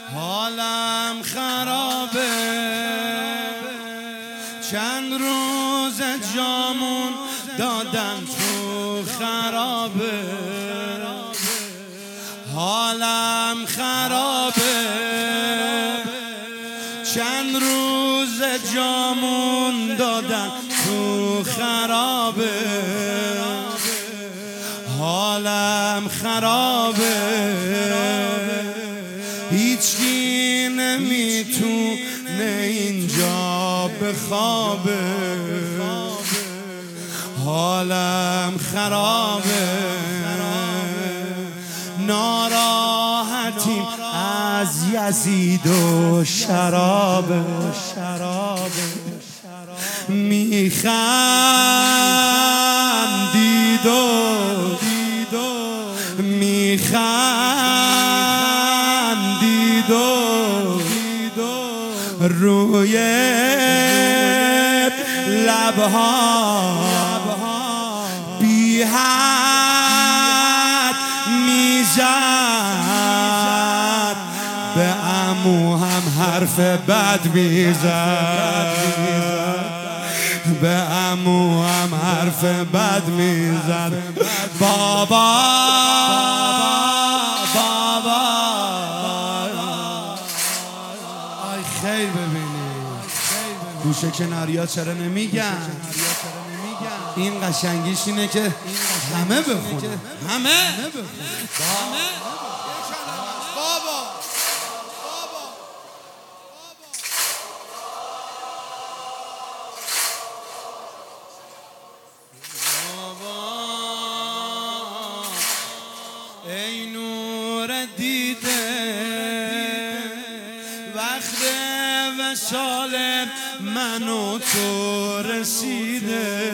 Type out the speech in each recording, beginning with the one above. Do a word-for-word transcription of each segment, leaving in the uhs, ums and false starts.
حالم خرابه، چند روز جامون دادم تو خرابه. حالم خرابه، چند روز جامون دادم تو خرابه. حالم خرابه، هیچکی نمیتونه اینجا بخوابه. حالم خرابه، ناراحتیم از یزید و شرابه. میخندید و میخندید و روی لبها بی حد میزد، به عمو هم حرف بد میزد، به عمو هم حرف بد میزد. بابا بابا آی خیلی ببینید گوشه کناریا چرا نمیگن؟ این قشنگیش اینه که همه بخونن، همه بابا ای نور دیده، وقت وصال من و تو رسیده.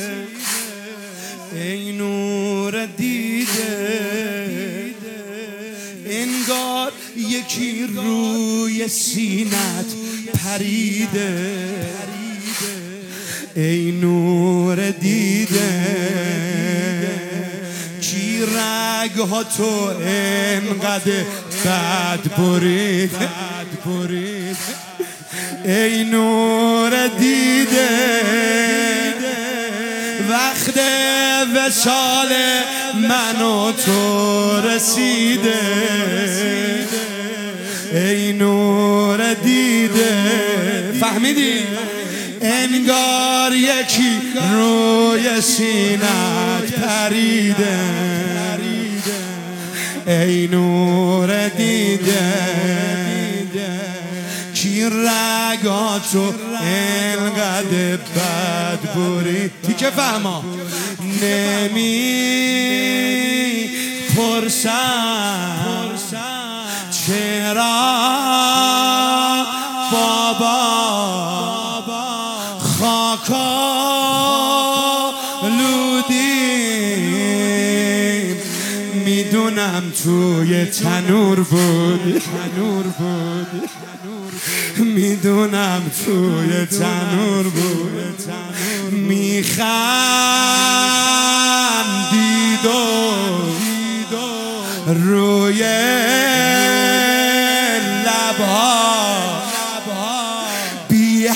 ای نور دیده، انگار یکی روی سینت پریده. ای نور دیده، کی رگها تو انقدر بد برید. ای نور دیده، وقت وصال من و تو رسیده. ای نور دیده، فهمیدی؟ انگار یکی روی سینت پریده. ای نور دیده، کی رگاتو انقدر بد بری. تیکه فهما نمی پرسم چرا بابا خاکا لودیم. میدونم توی تنور بود، میدونم توی تنور بود. میخندید و روی لبها بی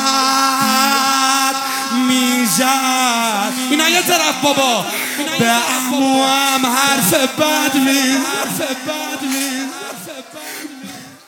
حد میزد. اینا یه طرف بابا، به عمو هم حرف بد میزد.